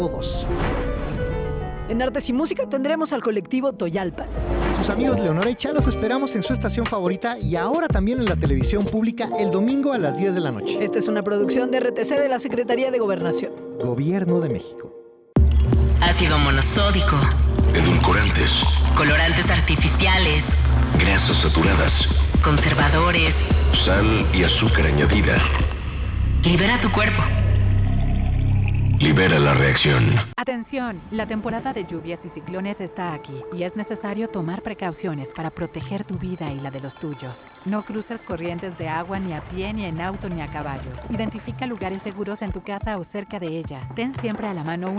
todos. En Artes y Música tendremos al colectivo Toyalpa. Sus amigos Leonora y Cha los esperamos en su estación favorita y ahora también en la televisión pública el domingo a las 10 de la noche. Esta es una producción de RTC de la Secretaría de Gobernación. Gobierno de México. Ácido monosódico, Edulcorantes, colorantes artificiales, grasas saturadas, conservadores. sal y azúcar añadida. Libera tu cuerpo. Libera la reacción. Atención, la temporada de lluvias y ciclones está aquí y es necesario tomar precauciones para proteger tu vida y la de los tuyos. No cruces corrientes de agua ni a pie, ni en auto, ni a caballo. Identifica lugares seguros en tu casa o cerca de ella. Ten siempre a la mano